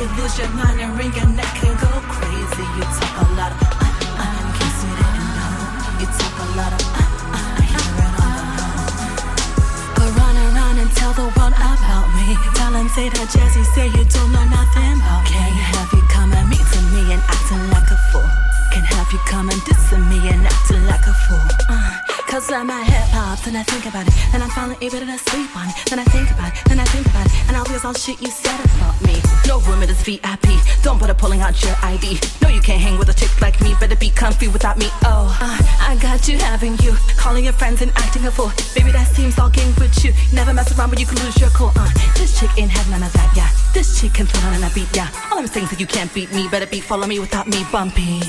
you lose your mind and wring your neck and go crazy. You talk a lot of in case you didn't know. You talk a lot of hear it on the low. Go run around and tell the world about me. Tell them say that Jazzy say you don't know nothing about me. Can't have you come and meet to me and acting like a fool. Can't have you come and dissing me and acting like a fool. Cause I'm a hip-hop, then I think about it. Then I'm finally able to sleep on it. Then I think about it, then I think about it. And all this all shit you said about me. No room in this VIP. Don't bother pulling out your ID. No, you can't hang with a chick like me. Better be comfy without me. Oh, I got you having you. Calling your friends and acting a fool. Baby, that seems all game with you. Never mess around but you can lose your cool. This chick ain't have none of that, yeah. This chick can throw on a beat, yeah. All I'm saying is that you can't beat me. Better be follow me without me bumpy.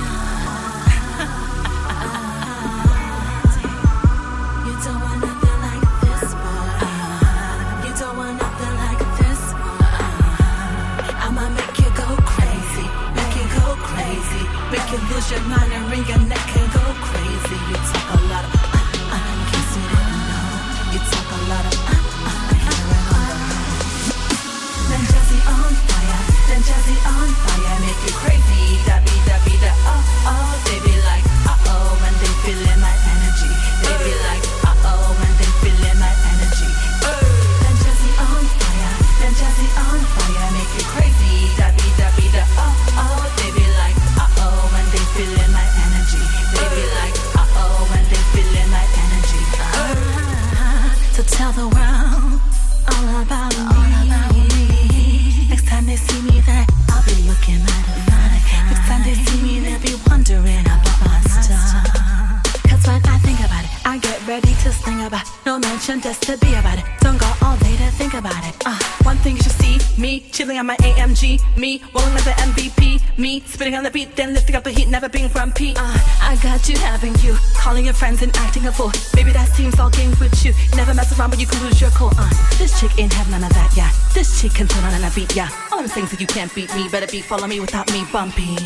Make you lose your mind and wring your neck and go crazy. You talk a lot of in case you didn't know. You talk a lot of hear it on the low. Then Jazzy on fire, then Jazzy on fire. Make you crazy, da be da be da oh. They be like when they feeling my energy. They be like when they feeling my energy. Then Jazzy on fire, then Jazzy on fire. Make you crazy, da be da oh. They be like when they feeling my energy. They be like, when they feeling my energy. So tell the world all about me. Next time they see me there, I'll be looking mighty fine. Next time they see me, they'll be wondering about my stuff. Cause when I think about it, I get ready to sing about it. No mention just to be about it. Don't go all day to think about it. One thing you should see, me chilling on my AMG. Me rolling like the MVP. Me spitting on the beat, then lifting up the heat, never being grumpy. I got you having you, calling your friends and acting a fool. Baby, that seems all game with you. Never mess around but you can lose your cool. This chick ain't have none of that, yeah. This chick can turn on a beat, yeah. All I'm saying is that you can't beat me. Better be follow me without me bumpy.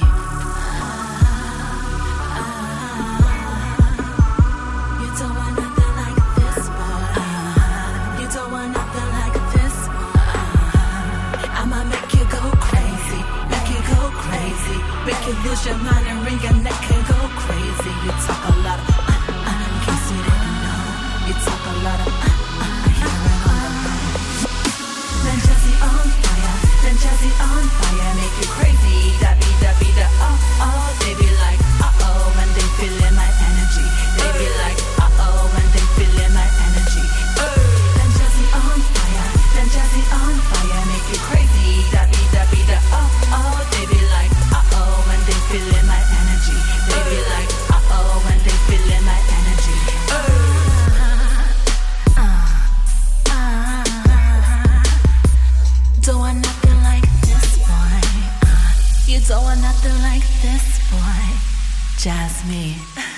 Make you lose your mind and wring your neck and go crazy. You talk a lot of in case you didn't know. You talk a lot of hear it on the low. Then Jazzy on fire, then Jazzy on fire. Make you crazy, da be da oh. They be like when they feeling my energy. They be like when they feeling my energy. Then Jazzy on fire, then Jazzy on fire. Make you crazy, da be da oh. They be like when they feeling my energy. They be like when they feeling my energy. Don't want nothing like this, boy. You don't want nothing like this, boy. Jasmine.